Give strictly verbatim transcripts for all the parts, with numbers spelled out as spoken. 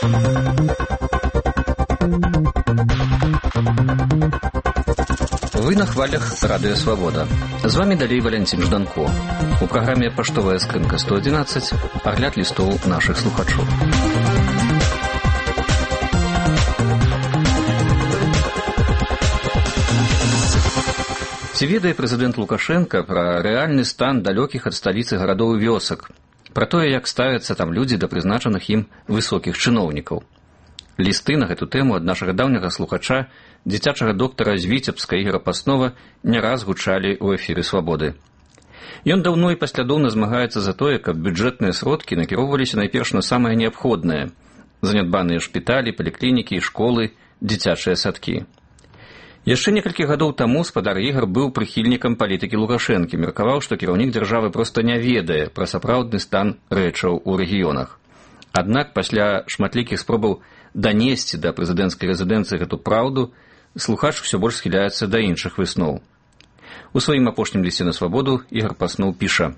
Вы на хвалях Радио Свобода. З вами далей Валентин Жданко. У праграме «Паштовая скрынка сто одиннадцать» агляд лістоў нашых слухачоў. Ці ведае прэзідэнт Лукашенко пра рэальны стан далёкіх ад сталіцы гарадоў і вёсак, пра тое, як ставяцца там людзі да прызначаных ім высокіх чыноўнікаў? Лісты на гэту тэму ад нашага даўняга слухача, дзіцячага доктара з Віцебска Ігора Паснова, не раз гучалі ў эфіры «Свабоды». Ён даўно і паслядоўна змагаецца за тое, каб бюджэтныя сродкі накіроўваліся найперш на самае неабходнае – занядбаныя шпіталі, паліклінікі, школы, дзіцячыя садкі. Яшчэ некалькі гадоў таму спадар Ігар быў прыхільнікам палітыкі Лукашэнкі, меркаваў, што кіраўнік дзяржавы проста не ведае пра сапраўдны стан рэчаў у рэгіёнах. Аднак пасля шматлікіх спробаў данесці да прэзідэнцкай рэзідэнцыі гэту праўду, слухач усё больш схіляецца да іншых высноў. У сваім апошнім лісце на свабоду Ігар Пасноў піша: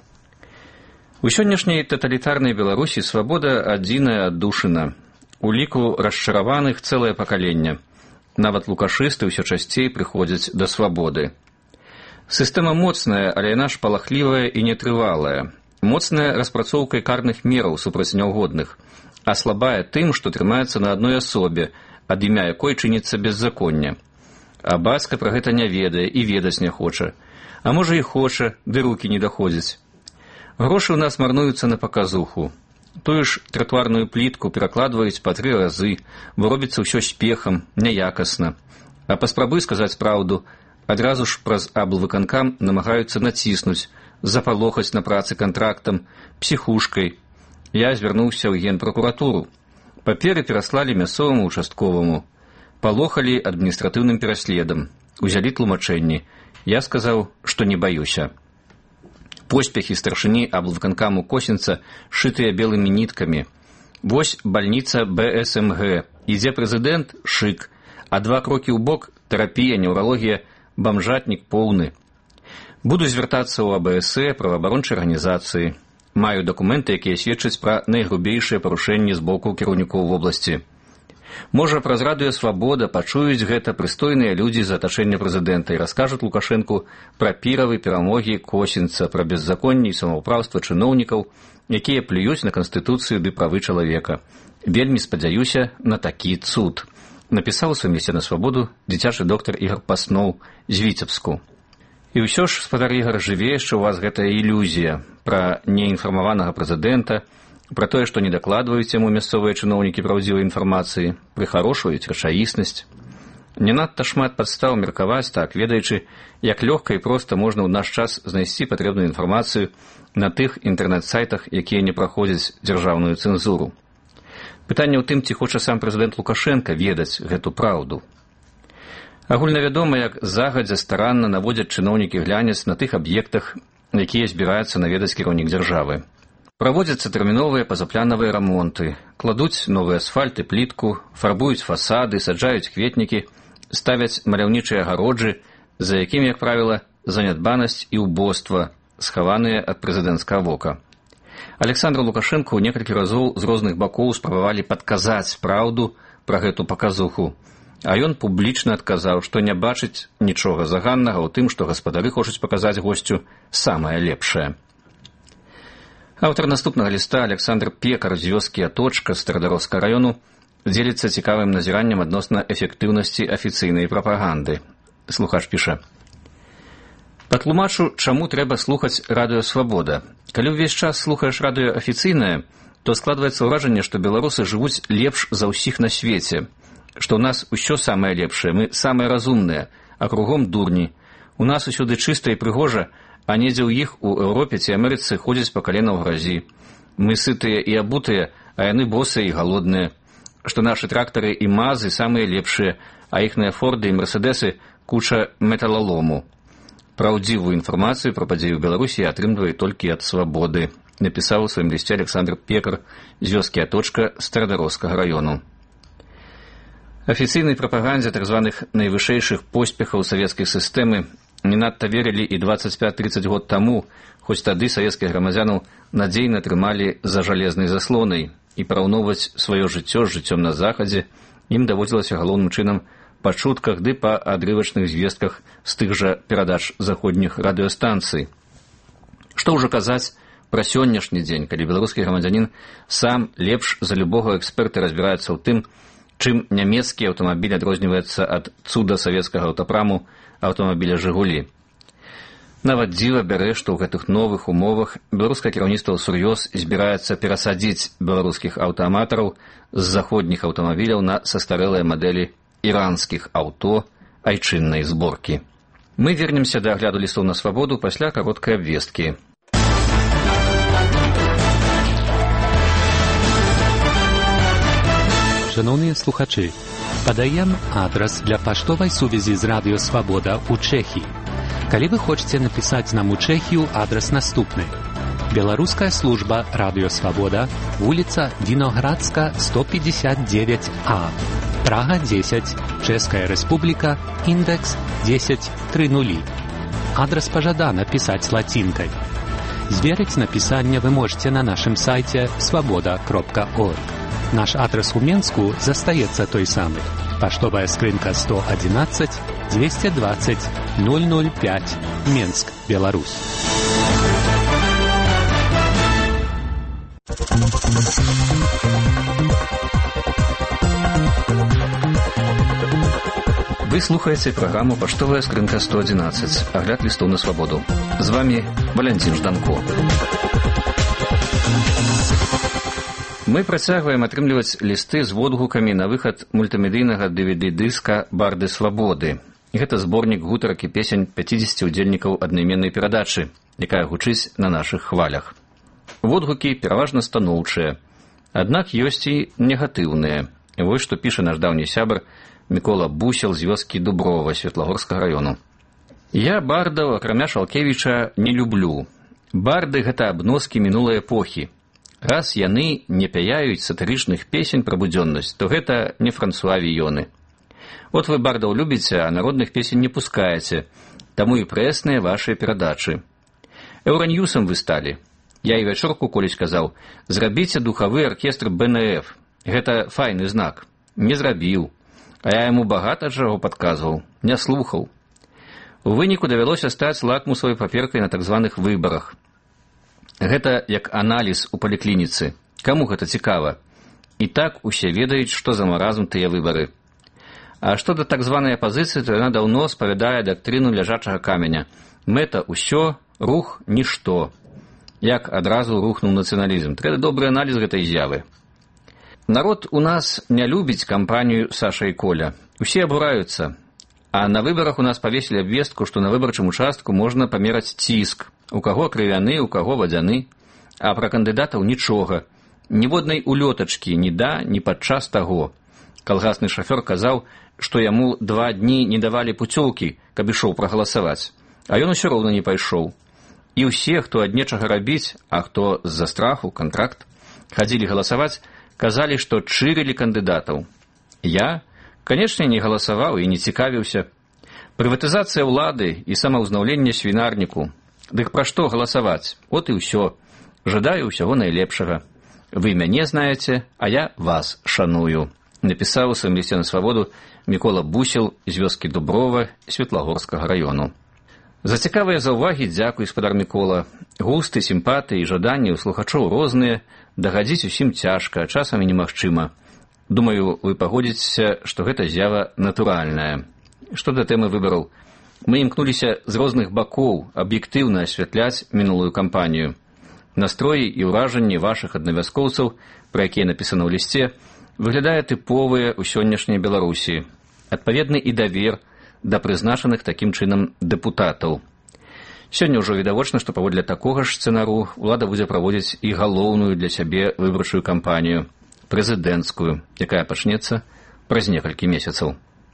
«У сённяшняй таталітарнай Беларусі свабода адзіная аддушына. У ліку расчараваных цэлае пакаленне. Нават лукашысты ўсё часцей прыходзяць да свабоды. Сістэма моцная, але яна шпалахлівая і нетрывалая. Моцная распрацоўкай карных мераў супраць няўгодных, а слабая тым, што трымаецца на адной асобе, ад імя якой чыніцца беззаконне. А бацька пра гэта не ведае і ведаць не хоча. А можа і хоча, ды рукі не даходзяць. Грошы ў нас марнуюцца на паказуху. Тую ж тратуарную плітку перакладваюць па тры разы, бо робіцца ўсё спехам, няякасна. А паспрабуй сказаць праўду, адразу ж праз аблвыканкам намагаюцца націснуць, запалохаць на працы кантрактам, псіхушкай. Я звярнуўся ў генпракуратуру. Паперы пераслалі мясцоваму участковаму. Палохалі адміністратыўным пераследам. Узялі тлумачэнні. Я сказаў, што не баюся. Поспехі старшыні аблвыканкаму Косінца шытыя белымі ніткамі. Вось бальніца бэ эс эм гэ. Ідзе прэзідэнт – шык. А два крокі ў бок – тэрапія, неўралогія, бамжатнік поўны. Буду звяртацца ў а бэ эс э, праваабарончай арганізацыі. Маю дакументы, якія сведчаць пра найгрубейшыя парушэнні з боку кіраўнікоў вобласці. Можа, праз Радыё Свабода пачуюць гэта прыстойныя людзі з атачэння прэзідэнта і раскажуць Лукашэнку пра піравы перамогі Косінца, пра беззаконне і самаўпраўства чыноўнікаў, якія плююць на Канстытуцыю ды правы чалавека. Вельмі спадзяюся на такі цуд», напісаў у сваім лісце на свабоду дзіцячы доктар Ігар Пасноў з Віцебску. І ўсё ж, спадар Ігар, жыве яшчэ ў вас гэтая ілюзія пра неінфармаванага прэзідэнта, пра тое, што не дакладваюць яму мясцовыя чыноўнікі праўдзівай інфармацыі, прыхарошваюць рэчаіснасць. Не надта шмат падстаў меркаваць так, ведаючы, як лёгка і проста можна ў наш час знайсці патрэбную інфармацыю на тых інтэрнэт-сайтах, якія не праходзяць дзяржаўную цэнзуру. Пытанне ў тым, ці хоча сам прэзідэнт Лукашенка ведаць гэту праўду. Агульнавядома, як загадзя старанна наводзяць чыноўнікі глянец на тых аб'ектах, якія збіраюцца наведаць кіраўнік дзяржавы. Праводзяцца тэрміновыя пазапланавыя рамонты, кладуць новы асфальт і плітку, фарбуюць фасады, саджаюць кветнікі, ставяць маляўнічыя агароджы, за якімі, як правіла, занядбанасць і ўбоства, схаваныя ад прэзідэнцкага вока. Александру Лукашэнку некалькі разоў з розных бакоў спрабавалі падказаць праўду пра гэту паказуху, а ён публічна адказаў, што не бачыць нічога заганнага ў тым, што гаспадары хочуць паказаць госцю самае лепшае. Аўтар наступнага ліста Александр Пекар з вёскі Аточка Старадаровскага раёну дзеліцца цікавым назіраннем адносна эфектыўнасці афіцыйнай прапаганды. Слухач піша: «Патлумачу, чаму трэба слухаць Радыё Свабода. Калі ўвесь час слухаеш радыё афіцыйнае, то складваецца ўражанне, што беларусы жывуць лепш за ўсіх на свеце, што ў нас усё самае лепшае, мы самыя разумныя, а кругом дурні. У нас усюды чыста і прыгожа, а недзе ў іх у Еўропе ці Амерыцы ходзяць па калена ў гразі. Мы сытыя і абутыя, а яны босыя і галодныя. Што нашы трактары і мазы самыя лепшыя, а іхныя форды і мерседесы куча металалому. Праўдзівую інфармацыю пра падзеі ў Беларусі атрымлівае толькі ад свабоды», напісаў у сваім лісце Александр Пекар з вёскі Аточка Старадаровскага раёну. Афіцыйнай прапагандзе так званых найвышэйшых поспехаў савецкай сістэмы не надта верылі і дваццаць пяць трыццаць год таму, хоць тады савецкіх грамадзянаў надзейна трымалі за жалезнай заслонай, і параўноўваць сваё жыццё з жыццём на захадзе ім даводзілася галоўным чынам па чутках ды па адрывачных звестках з тых жа перадач заходніх радыёстанцый. Што ўжо казаць пра сённяшні дзень, калі беларускі грамадзянін сам лепш за любога эксперта разбіраецца ў тым, чым нямецкі аўтамабіль адрозніваецца ад цуда савецкага аўтапраму аўтамабіля «Жигулі». Нават дзіва бярэ, што ў гэтых новых умовах беларускае кіраўніцтва ўсур'ёз збіраецца перасадзіць беларускіх аўтааматараў з заходніх аўтамабіляў на састарэлыя мадэлі іранскіх аўто айчыннай зборкі. Мы вернемся да агляду лістоў на свабоду пасля кароткай абвесткі. Шановні слухачі, падаем адрас для паштовай сувязі з Радыё Свабода ў Чэхіі. Калі вы хочаце напісаць нам у Чэхію, адрас наступны. Беларуская служба Радыё Свабода, вуліца Віноградска, сто пятьдесят девять А, Прага дзесяць, Чэшская Рэспубліка, індекс десять тридцать. Адрас пажадана пісаць лацінкай. Зверыць напісанне вы можете на нашым сайце свабода кропка орг. Наш адрес у Менску застаецца той самы. Паштовая скрынка сто одиннадцать двести двадцать ноль ноль пять, Менск, Беларусь. Вы слухаеце праграму «Паштовая скрынка сто одиннадцать», агляд лістоў на свабоду. З вами Валентин Жданко. Мы працягваем атрымліваць лісты з водгукамі на выхад мультымедыйнага ді ви ді-дыска «Барды свабоды». Гэта зборнік гутарак і песень пяцідзесяці ўдзельнікаў аднайменнай перадачы, якая гучыць на нашых хвалях. Водгукі пераважна станоўчыя, аднак ёсць і негатыўныя. Вось што піша наш даўні сябар Мікола Бусел з вёскі Дуброва Светлагорскага раёну. Я бардаў, акрамя Шалкевіча, не люблю. Барды — гэта абноскі мінулай эпохі. Раз яны не пяяюць сатырычных песень пра будзённасць, то гэта не Франсуа Віёны. От вы бардаў любіце, а народных песень не пускаеце, таму і прэсныя вашыя перадачы. Еўраньюсам вы сталі. Я і вячорку колісь казаў, зрабіце духавы аркестр бэ эн эф. Гэта файны знак. Не зрабіў. А я яму багата чаго падказваў, не слухаў. У выніку давялося стаць лакмусавай паперкай на так званых выбарах. Гэта як аналіз у паліклініцы. Каму гэта цікава? І так усе ведаюць, што за маразм тыя выбары. А што да так званай апазіцыі, то яна даўно спавядае дактрыну ляжачага каменя. Мэта ўсё, рух нішто. Як адразу рухнуў нацыяналізм. Трэба добры аналіз гэтай з'явы. Народ у нас не любіць кампанію Саша і Коля. Усе абураюцца. А на выбарах у нас павесілі абвестку, што на выбарчым участку можна памераць ціск. У каго крывяны, у каго вадзяны. А пра кандыдатаў нічога. Ніводнай улётачкі ні да, ні падчас таго. Калгасны шафёр казаў, што яму два дні не давалі пуцёўкі, каб ішоў прагаласаваць. А ён усё роўна не пайшоў. І ўсе, хто ад нечага рабіць, а хто з-за страху, кантракт, хадзілі галасаваць, казалі, што чырылі кандыдатаў. Я, канечне, не галасаваў і не цікавіўся. Прыватызацыя ўлады і самаўзнаўленне свінарніку. Дык пра што галасаваць? От і ўсё. Жадаю ўсяго найлепшага. Вы мяне знаеце, а я вас шаную. Напісаў у сваім лісце на свабоду Мікола Бусел з вёскі Дуброва Светлагорскага раёну. За цікавыя заўвагі дзякуй, спадар Мікола. Густы, сімпатыі і жаданні ў слухачоў розныя, дагадзіць усім цяжка, часам і немагчыма. Думаю, вы пагодзіцеся, што гэта з'ява натуральная. Што да тэмы выбараў? Мы імкнуліся з розных бакоў аб'ектыўна асвятляць мінулую кампанію. Настроі і ўражанні вашых аднавяскоўцаў, пра якія напісана ў лісце, выглядае тыповыя ў сённяшняй Беларусі. Адпаведны і давер да прызначаных такім чынам дэпутатаў. Сёння ўжо відавочна, што паводле такога ж сцэнару ўлада будзе праводзіць і галоўную для сябе выбарчую кампанію, прэзідэнцкую, якая пачнецца праз некалькі месяцаў.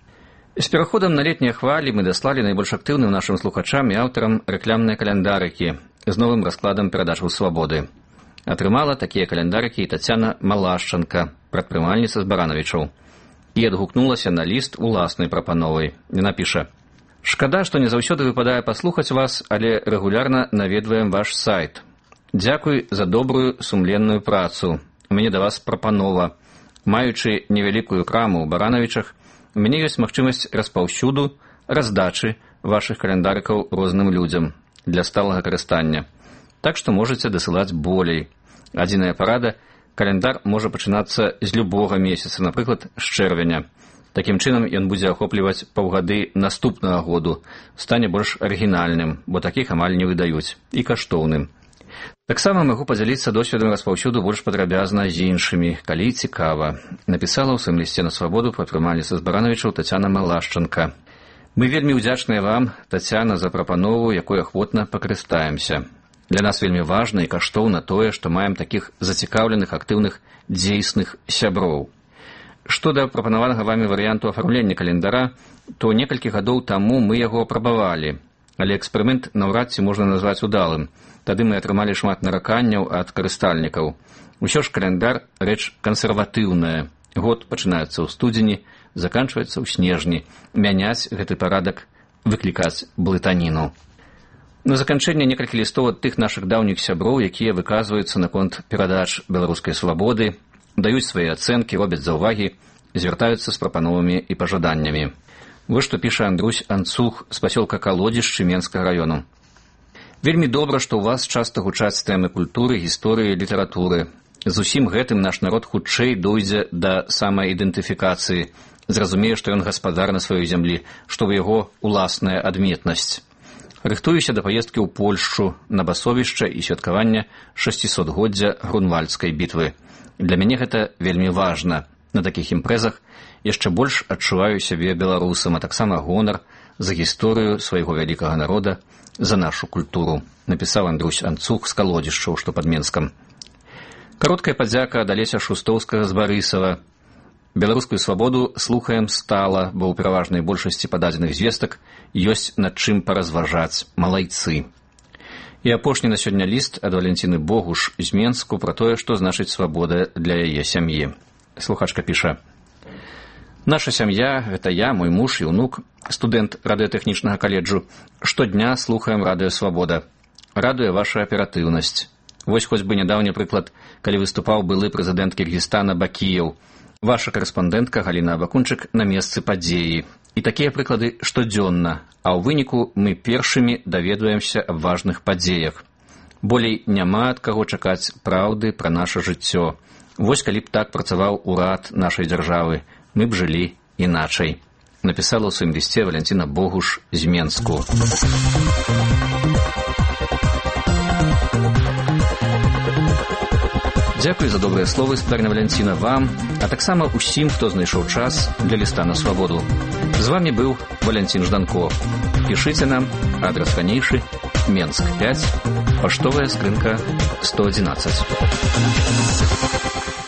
З пераходам на летнія хвалі мы даслалі найбольш актыўным нашым слухачам і аўтарам рэклямныя каляндарыкі з новым раскладам перадачаў свабоды. Атрымала такія каляндарыкі і Тацяна Малашчанка, прадпрымальніца з Баранавічаў, і адгукнулася на ліст уласнай прапановай. Яна піша: «Шкада, што не заўсёды выпадае паслухаць вас, але рэгулярна наведваем ваш сайт. Дзякуй за добрую сумленную працу. у мяне да вас прапанова. Маючы невялікую краму ў Баранавічах, у мяне ёсць магчымасць распаўсюду, раздачы вашых календарыкаў розным людзям для сталага карыстання. Так што можаце дасылаць болей. Адзіная парада – календар можа пачынацца з любога месяца, напрыклад, з чэрвеня. Такім чынам ён будзе ахопліваць паўгады наступнага году, стане больш арыгінальным, бо такіх амаль не выдаюць, і каштоўным. Таксама магу падзяліцца досведам распаўсюду больш падрабязна з іншымі, калі цікава. Напісала ў сваім лісце на свабоду прадпрымальніца з Баранавічаў Тацяна Малашчанка. Мы вельмі ўдзячныя вам, Тацяна, за прапанову, якой ахвотна пакарыстаемся. Для нас вельмі важна і каштоўна тое, што маем такіх зацікаўленых, актыўных, дзейсных сяброў. Што да прапанаванага вамі варыянту афармлення календара, то некалькі гадоў таму мы яго апрабавалі, але эксперымент наўрад ці можна назваць удалым. Тады мы атрымалі шмат нараканняў ад карыстальнікаў. Усё ж календар – рэч кансерватыўная. Год пачынаецца ў студзені, заканчваецца ў снежні. Мяняць гэты парадак, выклікаць блытаніну. На заканчэнне некалькі лістоў ад тых нашых даўніх сяброў, якія выказваюцца наконт перадач беларускай свабоды, даюць свае ацэнкі, робяць заўвагі, звяртаюцца з прапановамі і пажаданнямі. Вось што піша Андрусь Анцух з пасёлка Калодзішчы Менскага раёну. Вельмі добра, што ў вас часта гучаць тэмы культуры, гісторыі, літаратуры. З усім гэтым наш народ хутчэй дойдзе да самаідэнтыфікацыі, зразумее, што ён гаспадар на сваёй зямлі, што ў яго уласная адметнасць. Рыхтуюся да паездкі ў Польшчу на басовішча і святкавання шасцісотгоддзя Грунвальдскай бітвы. Для мяне гэта вельмі важна. На такіх імпрэзах яшчэ больш адчуваю сябе беларусам, а таксама гонар за гісторыю свайго вялікага народа, за нашу культуру, напісаў Андрусь Анцух з Калодзішчаў, што пад Менскам. Кароткая падзяка ад Алеся Шустоўскага з Барысава. Беларускую свабоду слухаем стала, бо ў пераважнай большасці пададзеных звестак ёсць над чым паразважаць. Малайцы. І апошні на сёння ліст ад Валенціны Богуш з Менску пра тое, што значыць свабода для яе сям'і. Слухачка піша: «Наша сям'я, гэта я, мой муж і ўнук, студэнт радыётэхнічнага каледжу, штодня слухаем радыё «Свабода». Радуе ваша аператыўнасць. Вось хоць бы нядаўні прыклад, калі выступаў былы прэзідэнт Кіргізстана Бакіеў. Ваша карэспандэнтка Галіна Абакунчык на месцы падзеі. І такія прыклады штодзённа, а ў выніку мы першымі даведваемся аб важных падзеях. Болей няма ад каго чакаць праўды пра наша жыццё. Вось калі б так працаваў урад нашай дзяржавы, мы б жылі іначай», напісала ў сваім лісце Валенціна Богуш з Менску. Дзякуй за добрыя словы, спадарня Валенціна, вам, а таксама ўсім, хто знайшоў час для ліста на свабоду. З вамі быў Валянцін Жданко. Пішыце нам, адрас ранейшы, Менск пяць, паштовая скрынка сто адзінаццаць.